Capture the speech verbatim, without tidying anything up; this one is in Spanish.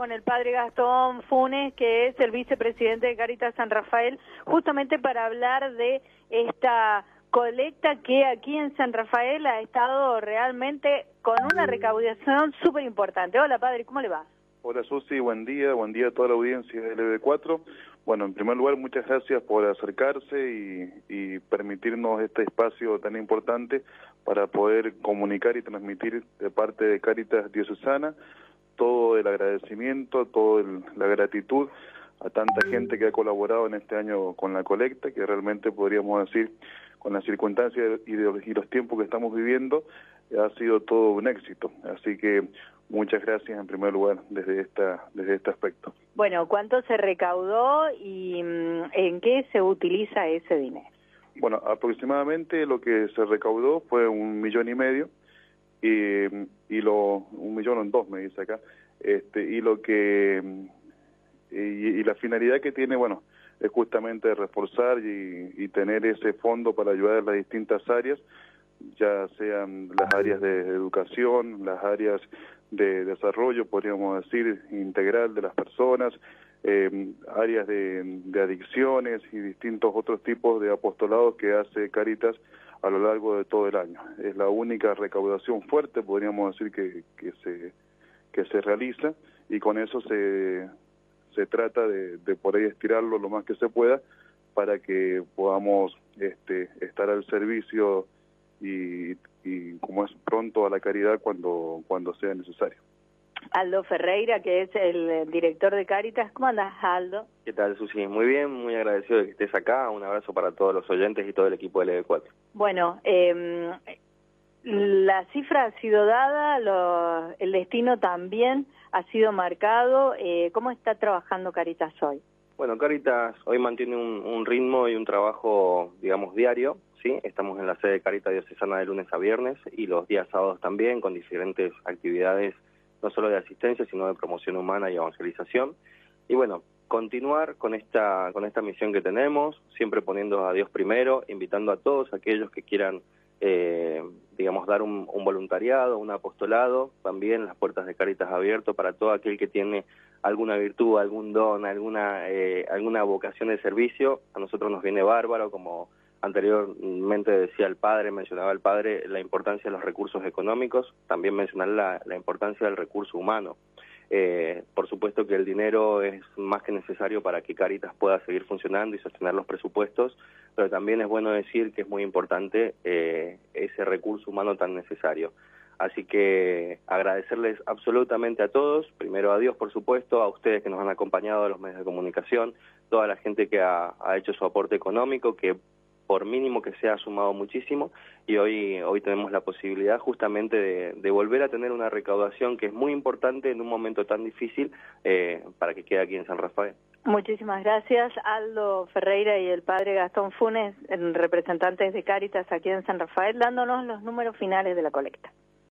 con el padre Gastón Funes, que es el vicepresidente de Cáritas San Rafael, justamente para hablar de esta colecta que aquí en San Rafael ha estado realmente con una recaudación súper importante. Hola, padre, ¿cómo le va? Hola, Susi, buen día, buen día a toda la audiencia de L B cuatro. Bueno, en primer lugar, muchas gracias por acercarse y, y permitirnos este espacio tan importante para poder comunicar y transmitir de parte de Cáritas Diocesana todo el agradecimiento, toda la gratitud a tanta gente que ha colaborado en este año con la colecta, que realmente podríamos decir, con las circunstancias y, de, y los tiempos que estamos viviendo, ha sido todo un éxito. Así que muchas gracias en primer lugar desde esta desde este aspecto. Bueno, ¿cuánto se recaudó y en qué se utiliza ese dinero? Bueno, aproximadamente lo que se recaudó fue un millón y medio, y, y lo un millón en dos me dice acá, este y lo que y, y la finalidad que tiene, bueno, es justamente reforzar y, y tener ese fondo para ayudar a las distintas áreas, ya sean las áreas de educación, las áreas de desarrollo, podríamos decir, integral de las personas, eh, áreas de, de adicciones y distintos otros tipos de apostolados que hace Cáritas a lo largo de todo el año. Es la única recaudación fuerte, podríamos decir, que, que se que se realiza, y con eso se, se trata de, de por ahí estirarlo lo más que se pueda para que podamos este, estar al servicio y, y como es pronto a la caridad cuando cuando sea necesario. Aldo Ferreira, que es el director de Cáritas. ¿Cómo andás, Aldo? ¿Qué tal, Susi? Muy bien, muy agradecido de que estés acá. Un abrazo para todos los oyentes y todo el equipo de L B cuatro. Bueno, eh, la cifra ha sido dada, lo, el destino también ha sido marcado. Eh, ¿Cómo está trabajando Cáritas hoy? Bueno, Cáritas hoy mantiene un, un ritmo y un trabajo, digamos, diario, ¿sí? Estamos en la sede de Cáritas Diocesana de lunes a viernes y los días sábados también, con diferentes actividades, no solo de asistencia, sino de promoción humana y evangelización. Y bueno, continuar con esta, con esta misión que tenemos, siempre poniendo a Dios primero, invitando a todos aquellos que quieran, eh, digamos, dar un, un voluntariado, un apostolado, también las puertas de Cáritas abiertas para todo aquel que tiene alguna virtud, algún don, alguna eh, alguna vocación de servicio. A nosotros nos viene bárbaro, como anteriormente decía el padre, mencionaba el padre, la importancia de los recursos económicos, también mencionar la, la importancia del recurso humano. Eh, por supuesto que el dinero es más que necesario para que Cáritas pueda seguir funcionando y sostener los presupuestos, pero también es bueno decir que es muy importante eh, ese recurso humano tan necesario. Así que agradecerles absolutamente a todos, primero a Dios por supuesto, a ustedes que nos han acompañado, a los medios de comunicación, toda la gente que ha, ha hecho su aporte económico, que por mínimo que sea ha sumado muchísimo, y hoy hoy tenemos la posibilidad justamente de, de volver a tener una recaudación que es muy importante en un momento tan difícil eh, para que quede aquí en San Rafael. Muchísimas gracias, Aldo Ferreira y el padre Gastón Funes, representantes de Cáritas aquí en San Rafael, dándonos los números finales de la colecta.